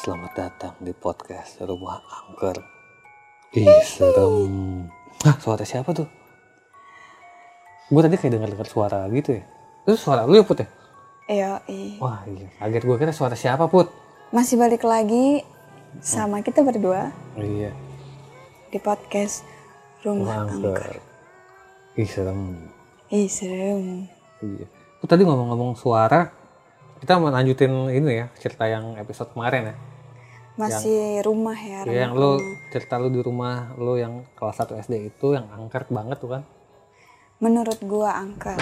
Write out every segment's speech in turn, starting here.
Selamat datang di podcast Rumah Angker. Ih, serem. Suara siapa tuh? Gue tadi kayak dengar suara gitu ya. Itu suara lu ya, Put ya? Iya. Wah iya, kaget gue kira suara siapa, Put. Masih balik lagi sama kita berdua Iya, di podcast Rumah Angker. Ih, serem. Ih, serem. Iya. Put tadi ngomong-ngomong suara, kita mau lanjutin ini ya, cerita yang episode kemarin ya. Masih rumah ya. Iya, yang lu cerita lu di rumah lu yang kelas 1 SD itu yang angker banget tuh kan. Menurut gua angker.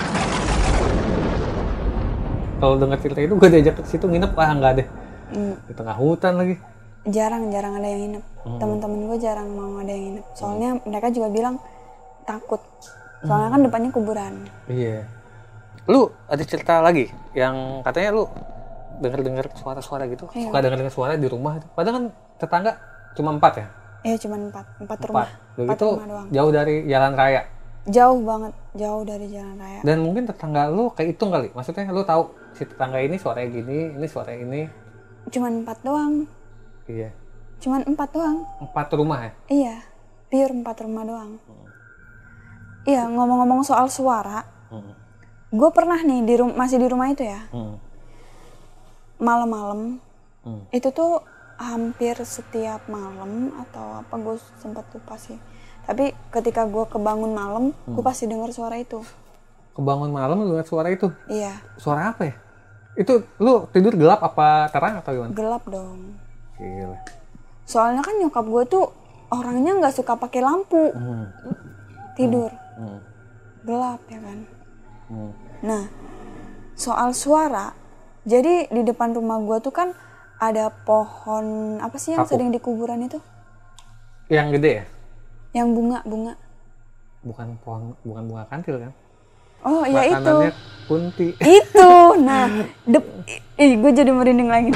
Kalau dengar cerita itu gue diajak ke situ nginep, nggak deh. Di tengah hutan lagi. Jarang ada yang nginep. Teman-teman gua jarang mau ada yang nginep. Soalnya mereka juga bilang takut. Soalnya kan depannya kuburan. Iya. Lu ada cerita lagi yang katanya lu dengar suara-suara gitu. Iya. Suka dengar suara di rumah itu. Padahal kan tetangga cuma 4 ya? Iya, cuma 4 rumah. 4. Begitu rumah doang. jauh dari jalan raya. Jauh banget, jauh dari jalan raya. Dan mungkin tetangga lu kayak hitung kali. Maksudnya lu tahu si tetangga ini suaranya gini, ini suara ini. Cuman 4 doang. Iya. Cuman 4 doang. 4 rumah ya? Iya, pure 4 rumah doang. Iya, ngomong-ngomong soal suara, gue pernah nih masih di rumah itu ya. Malam-malam, itu tuh hampir setiap malam atau apa gue sempat lupa sih. Tapi ketika gue kebangun malam, gue pasti dengar suara itu. Kebangun malam lu dengar suara itu? Iya. Suara apa ya? Itu lu tidur gelap apa terang atau gimana? Gelap dong. Gila. Soalnya kan nyokap gue tuh orangnya nggak suka pakai lampu. Tidur. Gelap ya kan. Nah, soal suara, jadi di depan rumah gue tuh kan ada pohon apa sih yang Kapuk. sering di kuburan itu? Yang gede ya? Yang bunga. Bukan bunga kantil kan? Oh iya itu. Makanannya kunti. Itu. Nah, gue jadi merinding lagi.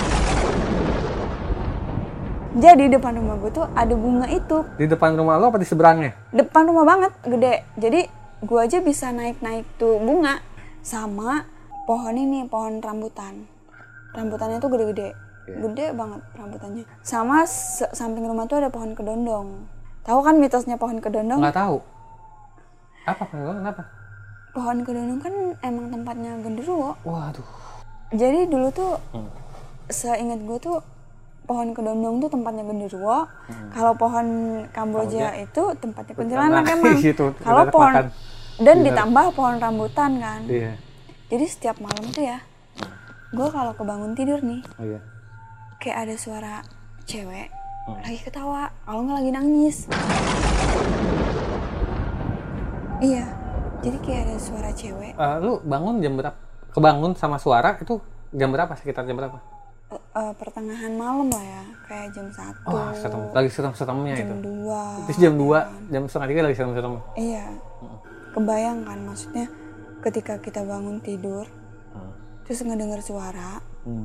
Jadi depan rumah gue tuh ada bunga itu. Di depan rumah lo apa di seberangnya? Depan rumah banget, gede. Jadi gue aja bisa naik tuh bunga. Sama pohon ini, pohon rambutan. Rambutannya tuh gede-gede. Gede banget rambutannya. Sama samping rumah tuh ada pohon kedondong. Tahu kan mitosnya pohon kedondong? Nggak tahu. Apa kedondong? Kenapa? Pohon kedondong kan emang tempatnya genderuwo. Waduh. Jadi dulu tuh seingat gue tuh pohon kedondong tuh tempatnya genderuwo. Kalau pohon Kamboja itu tempatnya kuntilanak emang. Gitu, Kalau pohon makan. dan ditambah pohon rambutan kan. Iya. Jadi setiap malam tuh ya, gue kalau kebangun tidur nih, Iya. kayak ada suara cewek lagi ketawa, kalau nggak lagi nangis. Iya, jadi kayak ada suara cewek. Lu bangun jam berapa? Kebangun sama suara itu jam berapa? Sekitar jam berapa? Pertengahan malam lah ya, kayak jam 1. Wah, lagi serem-seremnya itu. Jam 2. Terus jam 2, jam setengah 3 lagi serem-serem. Iya, kebayang kan maksudnya ketika kita bangun tidur, terus ngedenger suara.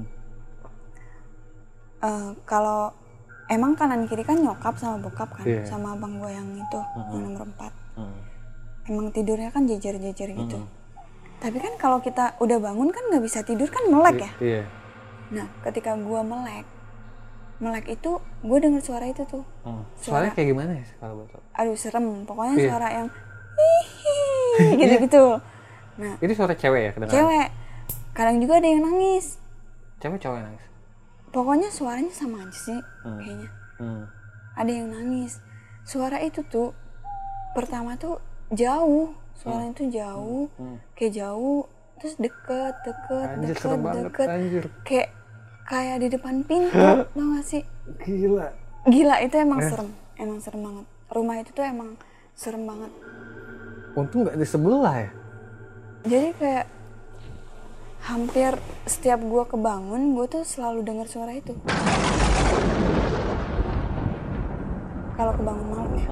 Kalau emang kanan kiri kan nyokap sama bokap kan, sama abang gue yang itu, yang nomor 4. Emang tidurnya kan jejer-jejer gitu. Tapi kan kalau kita udah bangun kan nggak bisa tidur kan melek ya. Iya. Nah, ketika gue melek itu gue denger suara itu tuh. Suaranya kayak gimana ya kalau betul? Aduh serem, pokoknya suara yang hihi gitu-gitu. Nah, Itu suara cewek ya kedengaran? cewek. Kadang juga ada yang nangis. Cewek cowok yang nangis. Pokoknya suaranya sama aja sih kayaknya. Ada yang nangis. Suara itu tuh pertama tuh jauh. Suaranya tuh jauh. Kayak jauh terus deket. Anjir, serem banget, anjir. Kayak di depan pintu, tau gak sih? Gila itu emang serem banget. Rumah itu tuh emang serem banget. Untung nggak di sebelah ya. Jadi kayak hampir setiap gue kebangun, gue tuh selalu dengar suara itu. Kalau kebangun malam ya.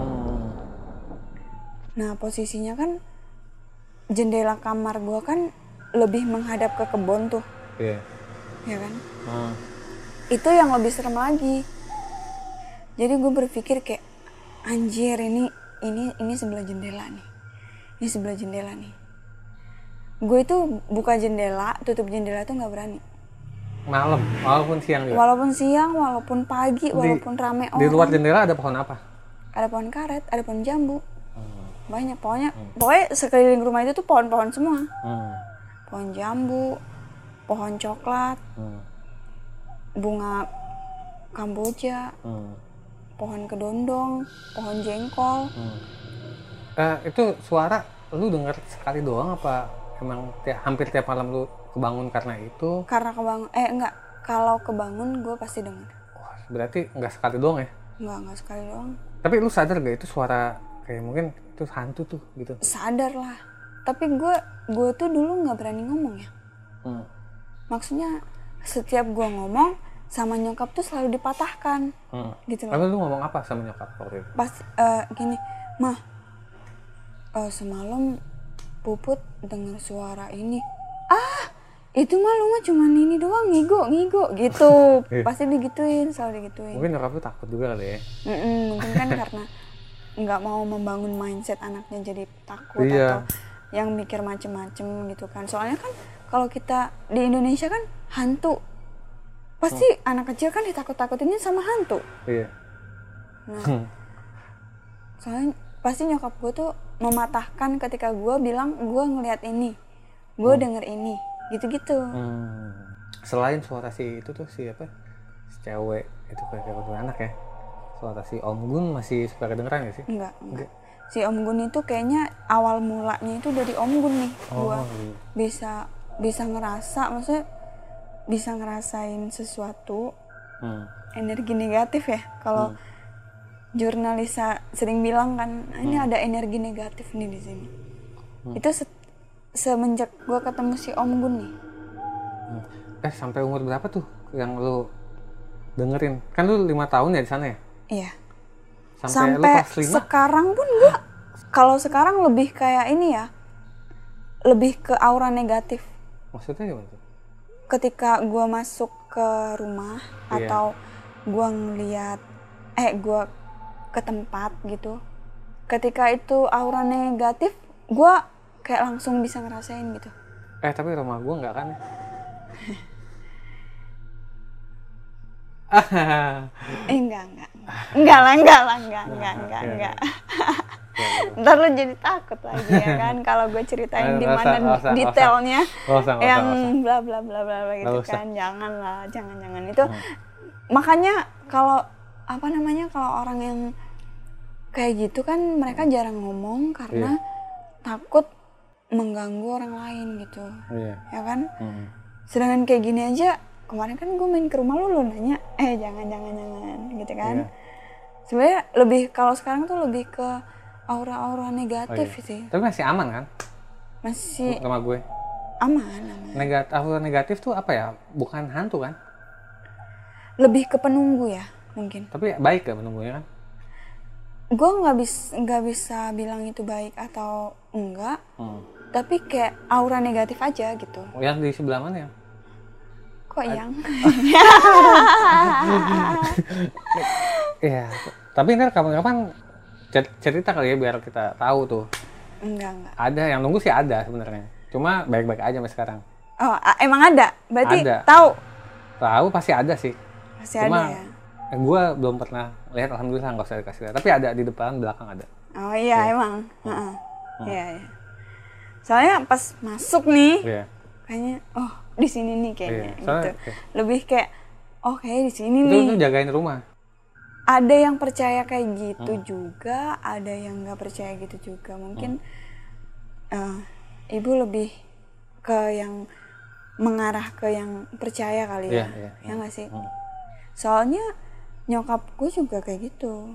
Nah posisinya kan jendela kamar gue kan lebih menghadap ke kebun tuh. Iya. Ya kan? Itu yang lebih serem lagi. Jadi gue berpikir kayak anjir ini sebelah jendela nih. Ini sebelah jendela nih. Gue itu buka jendela, tutup jendela tuh nggak berani. malam, walaupun siang juga. Walaupun siang, walaupun pagi, walaupun rame orang. Di luar jendela ada pohon apa? Ada pohon karet, ada pohon jambu. Banyak pokoknya sekeliling rumah itu tuh pohon-pohon semua. Pohon jambu, pohon coklat, bunga kamboja, pohon kedondong, pohon jengkol. Itu suara lu dengar sekali doang apa emang hampir tiap malam lu kebangun karena itu? Karena kebangun, enggak. Kalau kebangun gue pasti denger. Wah, berarti nggak sekali doang ya? Enggak sekali doang. Tapi lu sadar gak itu suara kayak mungkin itu hantu tuh gitu? Sadar lah. Tapi gue tuh dulu nggak berani ngomong ya. Maksudnya setiap gue ngomong sama nyokap tuh selalu dipatahkan. Gitu loh. Lalu lu ngomong apa sama nyokap waktu itu? Pas gini, mah semalam Puput dengar suara ini. Itu mah lu mah cuman ini doang, ngigo gitu. Pasti digituin, selalu digituin. Mungkin nyokap lu takut juga kali ya? Mungkin kan karena nggak mau membangun mindset anaknya jadi takut Iya. atau yang mikir macem-macem gitu kan. Soalnya kan kalau kita di Indonesia kan hantu, pasti anak kecil kan ditakut-takutinnya sama hantu. Iya. Nah, soalnya pasti nyokap gue tuh mematahkan ketika gue bilang gue ngelihat ini, gue denger ini, gitu-gitu. Selain suara si itu tuh si cewek itu kayak anak ya, suara si Om Gun masih suka kedengeran gak sih? Enggak. Si Om Gun itu kayaknya awal mulanya itu dari Om Gun nih. Gue bisa ngerasa, maksudnya bisa ngerasain sesuatu energi negatif ya. Kalau jurnalis sering bilang kan, ini ada energi negatif nih di sini. Itu semenjak gue ketemu si Om Gun nih. Sampai umur berapa tuh yang lu dengerin? Kan lu 5 tahun ya di sana ya? Iya. Sampai lu kelas 5? Sekarang pun gue, kalau sekarang lebih kayak ini ya, lebih ke aura negatif. Maksudnya gimana tuh? Ketika gue masuk ke rumah atau gue ngeliat, gue ke tempat gitu, ketika itu aura negatif, gue kayak langsung bisa ngerasain gitu. Tapi rumah gue enggak kan ya? Enggak. Ntar lu jadi takut lagi ya kan kalau gue ceritain di mana detailnya yang bla bla bla bla gitu kan. Jangan itu. Makanya kalau kalau orang yang kayak gitu kan mereka jarang ngomong karena takut mengganggu orang lain gitu. Ya kan? Sedangkan kayak gini aja, kemarin kan gue main ke rumah lu nanya, jangan gitu kan. Sebenarnya lebih, kalau sekarang tuh lebih ke aura-aura negatif sih. Tapi masih aman kan? Masih sama gue. Aman. Aura negatif tuh apa ya? Bukan hantu kan? Lebih ke penunggu ya mungkin. Tapi baik gak penunggunya kan? Gue nggak bisa bilang itu baik atau enggak. Tapi kayak aura negatif aja gitu. Yang di sebelah mana ya? Kok yang? Iya. Tapi ntar kapan-kapan cerita kali ya biar kita tahu tuh. Enggak. Ada yang nunggu sih ada sebenarnya. Cuma baik-baik aja sampai sekarang. Oh, emang ada? Berarti ada. Tahu Pasti ada sih. Cuma, ada ya. Gue belum pernah lihat, alhamdulillah nggak usah dikasih lihat. Tapi ada di depan, belakang ada. Oh iya emang. Iya. Soalnya pas masuk nih, kayaknya di sini nih kayaknya gitu. Lebih kayak kayak di sini nih. Itu jagain rumah. Ada yang percaya kayak gitu juga, ada yang nggak percaya gitu juga. Mungkin ibu lebih ke yang mengarah ke yang percaya kali ya. Ya nggak sih? Soalnya nyokap gue juga kayak gitu.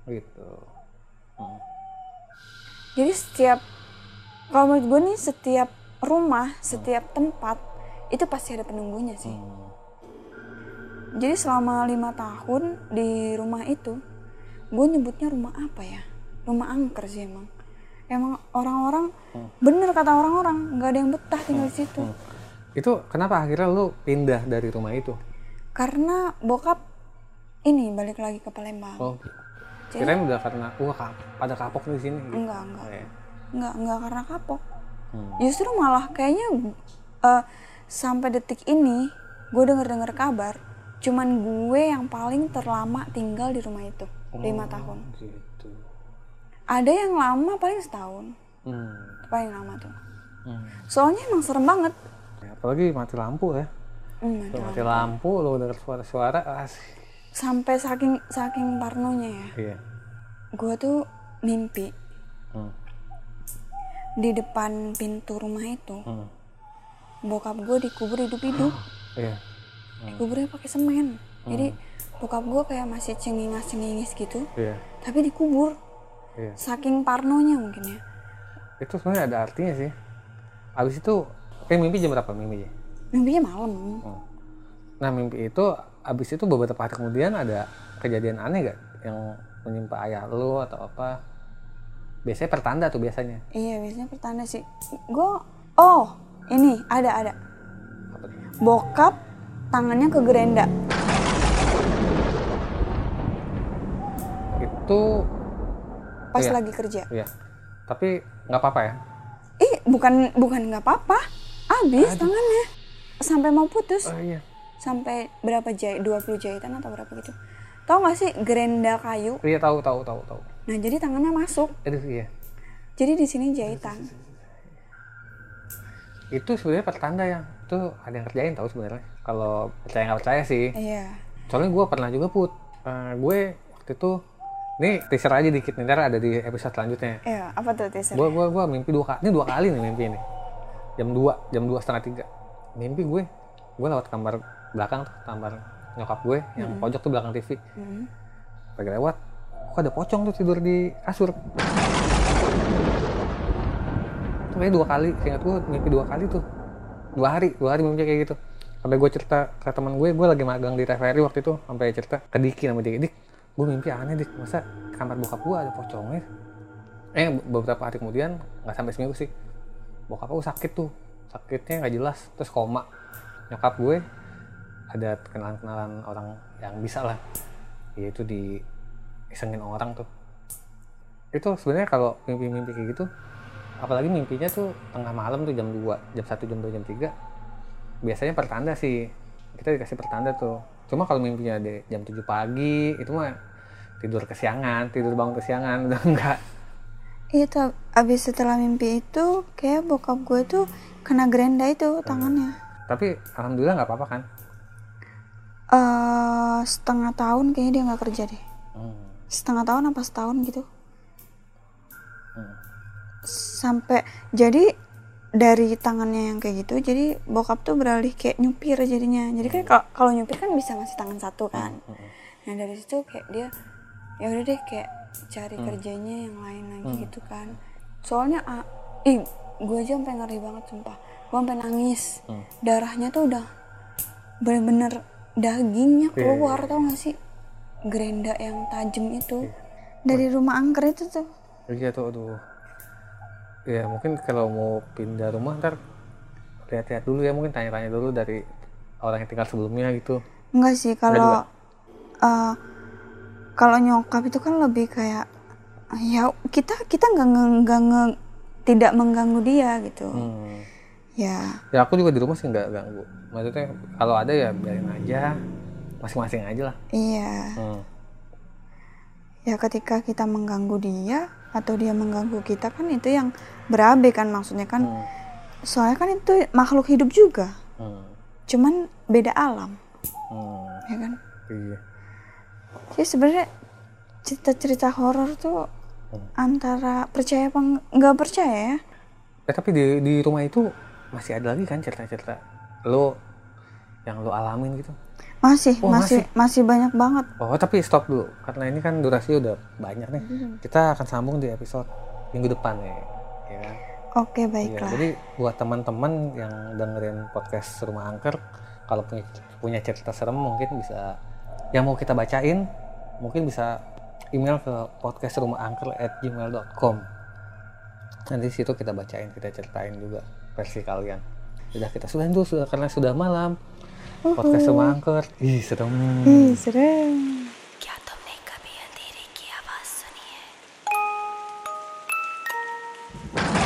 Jadi kalau menurut gue nih, setiap rumah, setiap tempat itu pasti ada penunggunya sih. Jadi selama 5 tahun di rumah itu, gue nyebutnya rumah apa ya? Rumah angker sih emang. Emang orang-orang, bener kata orang-orang, nggak ada yang betah tinggal di situ. Itu kenapa akhirnya lu pindah dari rumah itu? Karena bokap ini balik lagi ke Palembang. Kirain udah karena pada kapok di sini. Gitu. Enggak karena kapok. Justru malah kayaknya sampai detik ini gue denger kabar cuman gue yang paling terlama tinggal di rumah itu 5 tahun. Gitu. Ada yang lama paling setahun. Paling lama tuh. Soalnya emang serem banget. Ya, apalagi mati lampu ya. Mati lampu lo denger suara-suara sampai saking parnonya ya. Iya. Gue tuh mimpi di depan pintu rumah itu bokap gue dikubur hidup-hidup. Iya. Dikuburnya pakai semen. Jadi bokap gue kayak masih cengingas gitu. Iya. Tapi dikubur. Iya. Saking parnonya mungkin ya. Itu sebenarnya ada artinya sih. Abis itu mimpi jam berapa mimpinya? Mimpinya malam. Nah mimpi itu abis itu beberapa hari kemudian ada kejadian aneh gak yang menimpa ayah lu atau apa? Biasanya pertanda tuh biasanya. Iya biasanya pertanda sih. Ini ada. Bokap tangannya ke gerenda. Itu pas lagi kerja. Iya. Tapi nggak apa-apa ya? Bukan nggak apa-apa. Habis tangannya sampai mau putus. Oh iya. Sampai berapa 20 jahitan atau berapa gitu. Tahu nggak sih gerenda kayu? Iya tahu. Nah jadi tangannya masuk. Aduh iya. Jadi di sini jahitan. Itu sebenarnya pertanda ya. Itu ada yang kerjain tahu sebenarnya. Kalau percaya nggak percaya sih. Iya. Soalnya gue pernah juga gue waktu itu ini teaser aja dikit nih, ntar ada di episode selanjutnya. Iya, apa tuh teaser? Gue mimpi 2 kali. Ini 2 kali nih mimpi ini. Jam 2:30. Mimpi gue lewat kamar belakang tuh, kamar nyokap gue yang pojok tuh belakang TV. Pagi lewat, kok ada pocong tuh tidur di kasur. Tuh kayak 2 kali, ingat gue mimpi 2 kali tuh. 2 hari mimpi kayak gitu. Sampai gue cerita ke teman gue lagi magang di TVRI waktu itu, sampai cerita ke Diki sama Dik, gue mimpi aneh Dik, masa kamar bokap gue ada pocongnya. Beberapa hari kemudian, nggak sampai seminggu sih, bokap gue sakit tuh, sakitnya nggak jelas, terus koma. Nyokap gue ada kenalan orang yang bisa lah, yaitu disengin orang tuh. Itu sebenarnya kalau mimpi-mimpi kayak gitu, apalagi mimpinya tuh tengah malam tuh jam 2, jam 1, jam 2, jam 3, biasanya pertanda sih, kita dikasih pertanda tuh. Cuma kalau mimpinya di jam 7 pagi itu mah tidur bangun kesiangan udah enggak. Iya, abis setelah mimpi itu kayak bokap gue tuh kena gerenda itu tangannya. Tapi alhamdulillah nggak apa-apa kan? Setengah tahun kayaknya dia nggak kerja deh. Setengah tahun apa setahun gitu. Sampai jadi dari tangannya yang kayak gitu, jadi bokap tuh beralih kayak nyupir jadinya. Jadi kan kalau nyupir kan bisa masih tangan satu kan. Nah dari situ kayak dia ya udah deh kayak cari kerjanya yang lain lagi gitu kan. Soalnya gue aja sampai ngeri banget sumpah. Gue sampai nangis. Darahnya tuh udah bener-bener dagingnya keluar, tau gak sih? Gerenda yang tajam itu dari rumah angker itu tuh. Iya tuh, aduh. Ya mungkin kalau mau pindah rumah ntar lihat-lihat dulu ya, mungkin tanya-tanya dulu dari orang yang tinggal sebelumnya gitu. Enggak sih, kalau nyokap itu kan lebih kayak ya kita nggak tidak mengganggu dia gitu. Ya aku juga di rumah sih nggak ganggu, maksudnya kalau ada ya biarin aja, masing-masing aja lah. Iya. Ya ketika kita mengganggu dia atau dia mengganggu kita kan itu yang berabe kan, maksudnya kan. Soalnya kan itu makhluk hidup juga. Cuman beda alam. Ya kan? Iya. Jadi sebenarnya cerita horor tuh antara percaya apa nggak percaya ya. Tapi di rumah itu masih ada lagi kan cerita-cerita lo yang lo alamin gitu? Masih banyak banget. Oh tapi stop dulu, karena ini kan durasi udah banyak nih. Kita akan sambung di episode minggu depan ya kan? Oke, baiklah. Ya, jadi buat teman-teman yang dengerin podcast Rumah Angker, kalau punya cerita serem mungkin bisa, yang mau kita bacain, mungkin bisa email ke podcastrumahangker@gmail.com. Nanti di situ kita bacain, kita ceritain juga versi kalian. Kita sudahin dulu karena sudah malam. Podcast Rumah Angker. Ih, serem. serem.